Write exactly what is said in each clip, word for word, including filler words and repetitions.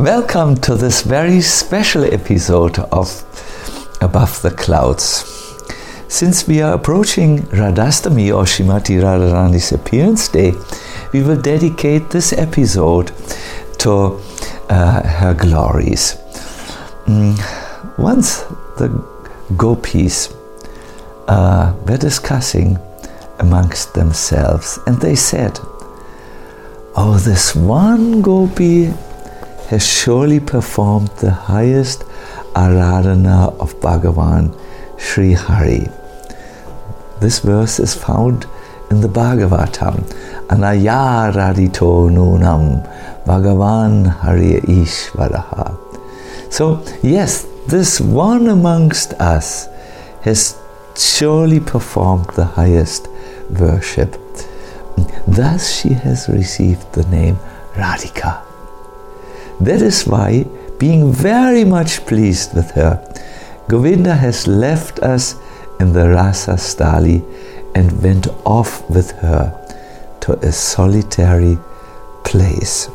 Welcome to this very special episode of Above the Clouds. Since we are approaching Radhastami or Srimati Radharani's appearance day, we will dedicate this episode to uh, her glories. Mm, once the gopis uh, were discussing amongst themselves, and they said, "Oh, this one gopi has surely performed the highest Aradhana of Bhagavan Sri Hari." This verse is found in the Bhagavatam. Anaya radito nunam Bhagavan Hari Ishvaraha. So, yes, this one amongst us has surely performed the highest worship. Thus she has received the name Radhika. That is why, being very much pleased with her, Govinda has left us in the Rasa Stali and went off with her to a solitary place.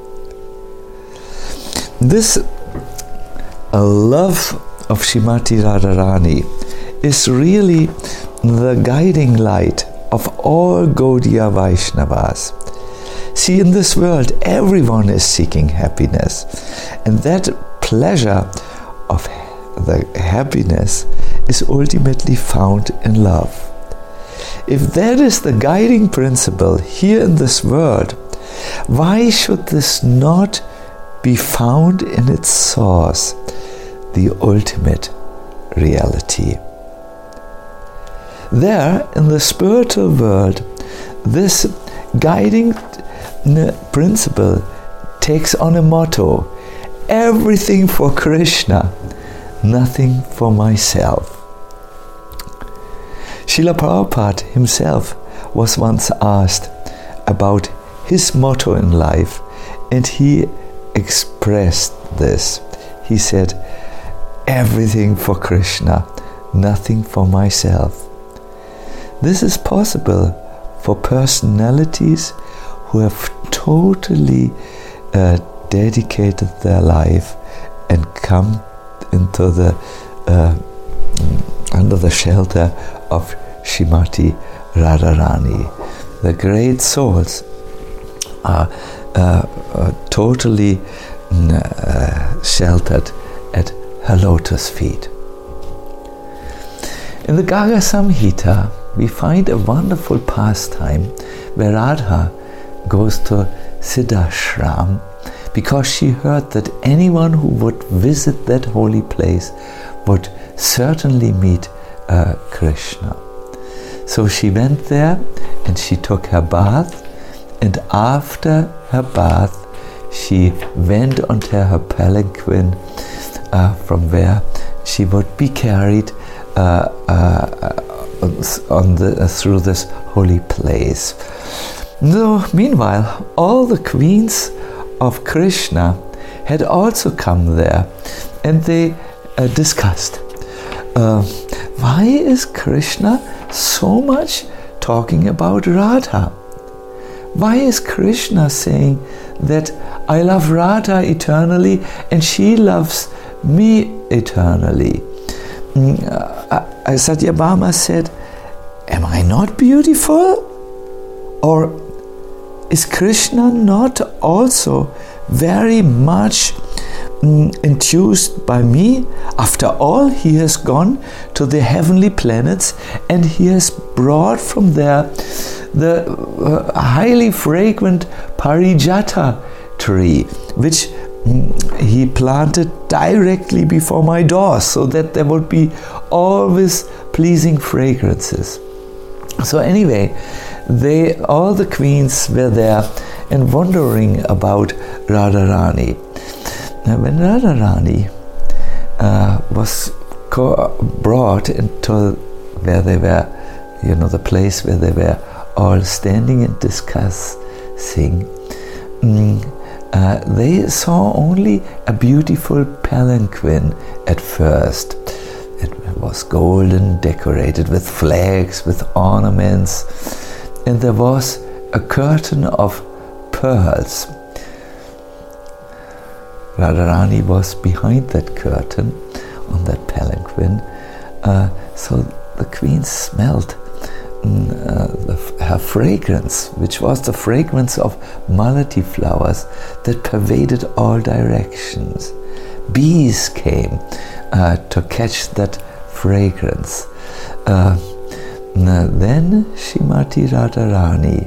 This uh, love of Srimati Radharani is really the guiding light of all Gaudiya Vaishnavas. See, in this world, everyone is seeking happiness, and that pleasure of the happiness is ultimately found in love. If that is the guiding principle here in this world, why should this not be found in its source, the ultimate reality? There, in the spiritual world, this guiding principle takes on a motto: everything for Krishna, nothing for myself. Srila Prabhupada himself was once asked about his motto in life, and he expressed this. He said, "Everything for Krishna, nothing for myself." This is possible for personalities who have totally uh, dedicated their life and come into the uh, under the shelter of Srimati Radharani. The great souls are uh, uh, totally uh, sheltered at her lotus feet. In the Gaga Samhita, we find a wonderful pastime where Radha goes to Siddhashram because she heard that anyone who would visit that holy place would certainly meet uh, Krishna. So she went there and she took her bath, and after her bath she went onto her palanquin uh, from where she would be carried uh, uh, on the, uh, through this holy place. No, meanwhile, all the queens of Krishna had also come there, and they uh, discussed, uh, why is Krishna so much talking about Radha? Why is Krishna saying that I love Radha eternally and she loves me eternally? Mm, uh, Satyabhama said, "Am I not beautiful? Or is Krishna not also very much mm, enthused by me? After all, he has gone to the heavenly planets and he has brought from there the uh, highly fragrant Parijata tree, which mm, he planted directly before my door so that there would be always pleasing fragrances." So anyway, they, all the queens were there and wondering about Radharani. Now, when Radharani uh, was co- brought into where they were, you know, the place where they were all standing and discussing, mm, uh, they saw only a beautiful palanquin at first. It was golden, decorated with flags, with ornaments, and there was a curtain of pearls. Radharani was behind that curtain on that palanquin, uh, so the queen smelled mm, uh, the, her fragrance, which was the fragrance of malati flowers that pervaded all directions. Bees came uh, to catch that fragrance. Uh, then Srimati Radharani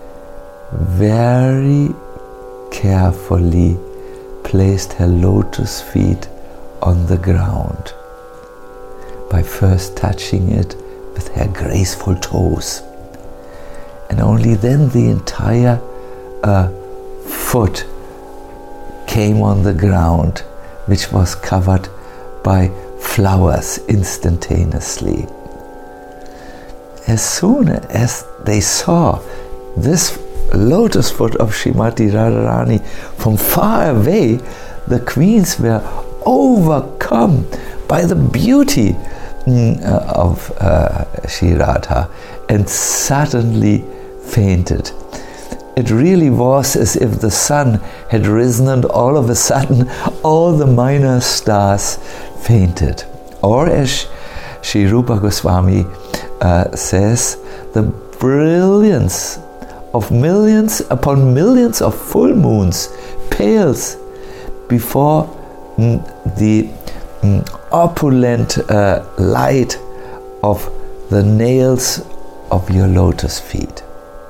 very carefully placed her lotus feet on the ground by first touching it with her graceful toes, and only then the entire uh, foot came on the ground, which was covered by flowers instantaneously. As soon as they saw this lotus foot of Srimati Radharani from far away, the queens were overcome by the beauty mm, uh, of uh, Sri Radha and suddenly fainted. It really was as if the sun had risen and all of a sudden all the minor stars fainted. Or as Sri Rupa Goswami uh, says, the brilliance of millions upon millions of full moons pales before mm, the mm, opulent uh, light of the nails of your lotus feet.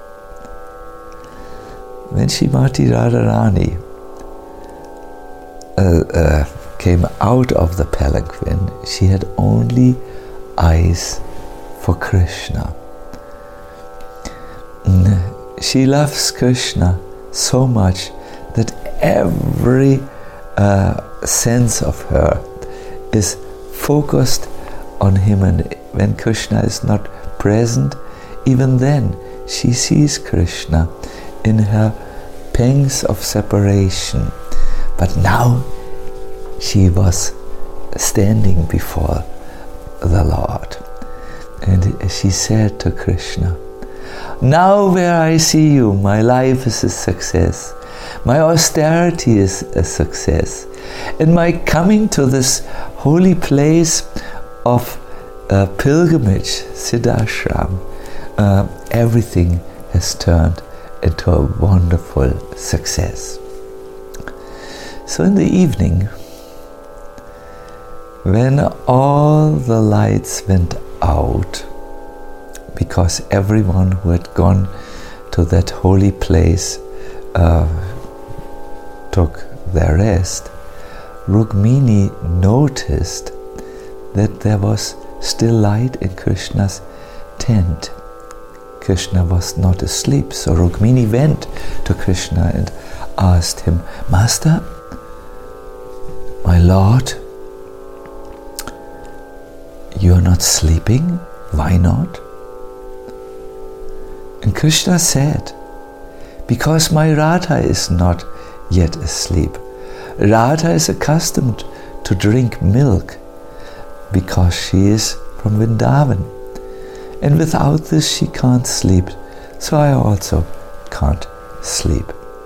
When Srimati Radharani uh, uh, came out of the palanquin, she had only eyes for Krishna. She loves Krishna so much that every uh, sense of her is focused on him, and when Krishna is not present, even then she sees Krishna in her pangs of separation. But now she was standing before the Lord, and she said to Krishna, "Now where I see you, my life is a success, my austerity is a success, and my coming to this holy place of uh, pilgrimage, Siddhashram, uh, everything has turned into a wonderful success." So in the evening, when all the lights went out, because everyone who had gone to that holy place uh, took their rest, Rukmini noticed that there was still light in Krishna's tent. Krishna was not asleep, so Rukmini went to Krishna and asked him, "Master, my Lord, you are not sleeping? Why not?" And Krishna said, "Because my Radha is not yet asleep. Radha is accustomed to drink milk because she is from Vrindavan. And without this she can't sleep, so I also can't sleep."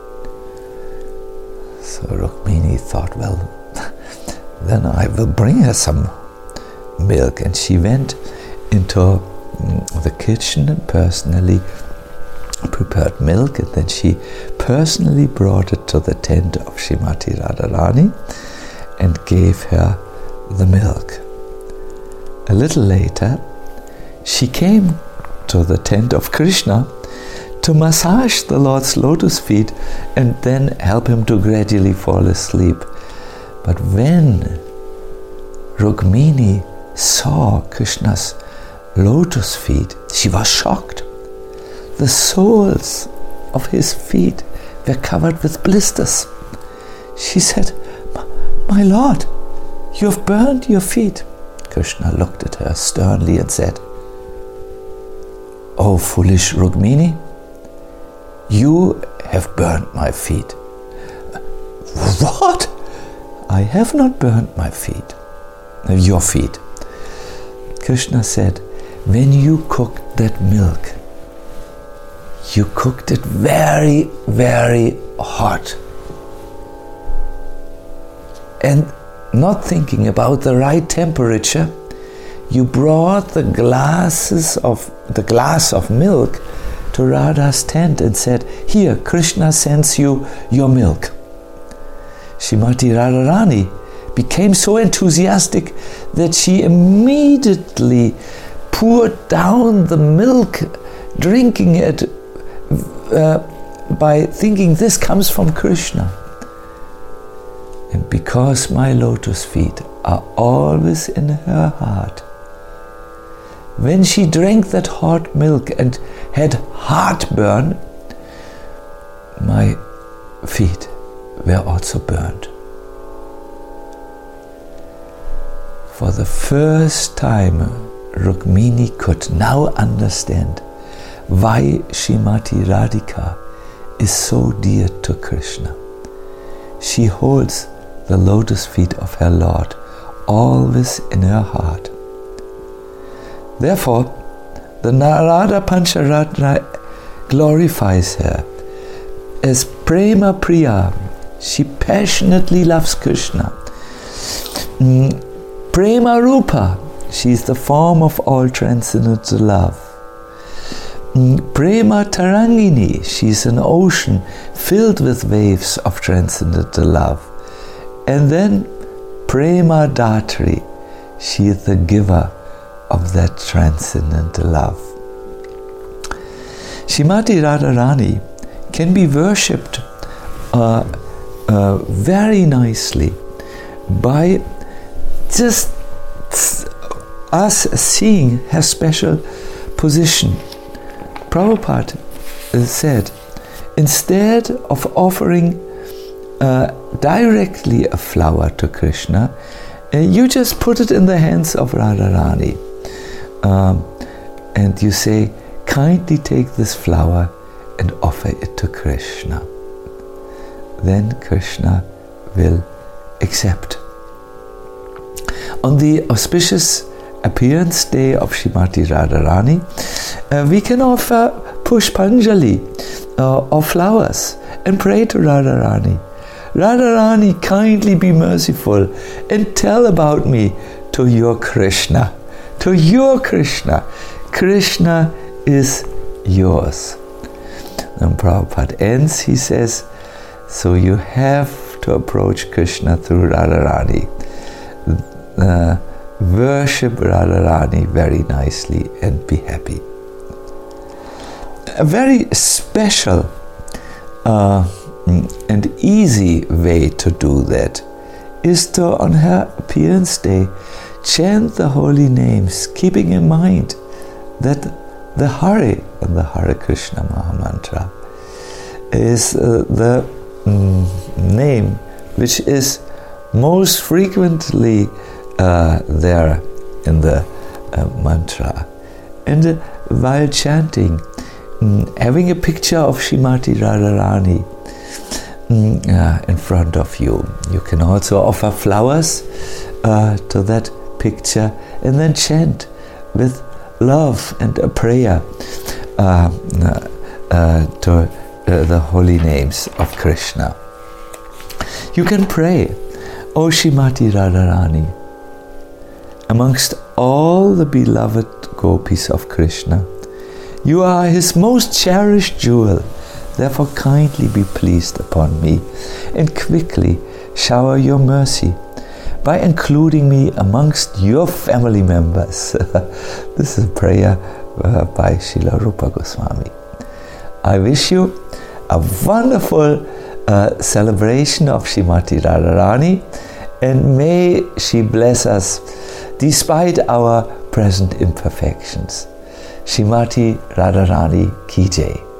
So Rukmini thought, well, then I will bring her some milk. And she went into the kitchen and personally prepared milk, and then she personally brought it to the tent of Srimati Radharani and gave her the milk. A little later, she came to the tent of Krishna to massage the Lord's lotus feet and then help him to gradually fall asleep. But when Rukmini saw Krishna's lotus feet, she was shocked. The soles of his feet were covered with blisters. She said, "My Lord, you have burned your feet." Krishna looked at her sternly and said, "Oh, foolish Rukmini, you have burnt my feet." "What? I have not burnt my feet, your feet." Krishna said, "When you cooked that milk, you cooked it very, very hot. and not thinking about the right temperature, you brought the glasses of the glass of milk to Radha's tent and said, "Here, Krishna sends you your milk." Srimati Radharani became so enthusiastic that she immediately poured down the milk, drinking it uh, by thinking this comes from Krishna. And because my lotus feet are always in her heart, when she drank that hot milk and had heartburn, my feet were also burned. For the first time, Rukmini could now understand why Srimati Radhika is so dear to Krishna. She holds the lotus feet of her Lord always in her heart. Therefore, the Narada Pancharatna glorifies her as Prema Priya. She passionately loves Krishna. Prema Rupa, she is the form of all transcendental love. Prema Tarangini, she is an ocean filled with waves of transcendental love. And then Prema Datri, she is the giver of that transcendental love. Srimati Radharani can be worshipped uh, uh, very nicely by just us seeing her special position. Prabhupada said, instead of offering uh, directly a flower to Krishna, uh, you just put it in the hands of Radharani. Um, and you say, kindly take this flower and offer it to Krishna. Then Krishna will accept. On the auspicious appearance day of Srimati Radharani, uh, we can offer Pushpanjali uh, or flowers and pray to Radharani. Radharani, kindly be merciful and tell about me to your Krishna. To your Krishna. Krishna is yours. And Prabhupada ends, he says, so you have to approach Krishna through Radharani. Uh, worship Radharani very nicely and be happy. A very special uh, and easy way to do that is to, on her appearance day, chant the holy names, keeping in mind that the Hare and the Hare Krishna Mahamantra is uh, the mm, name which is most frequently uh, there in the uh, mantra. And uh, while chanting, mm, having a picture of Srimati Radharani mm, uh, in front of you. You can also offer flowers uh, to that picture and then chant with love and a prayer uh, uh, to uh, the holy names of Krishna. You can pray, O Srimati Radharani, amongst all the beloved gopis of Krishna, you are his most cherished jewel. Therefore kindly be pleased upon me and quickly shower your mercy by including me amongst your family members. This is a prayer uh, by Srila Rupa Goswami. I wish you a wonderful uh, celebration of Srimati Radharani, and may she bless us despite our present imperfections. Srimati Radharani Ki Jai.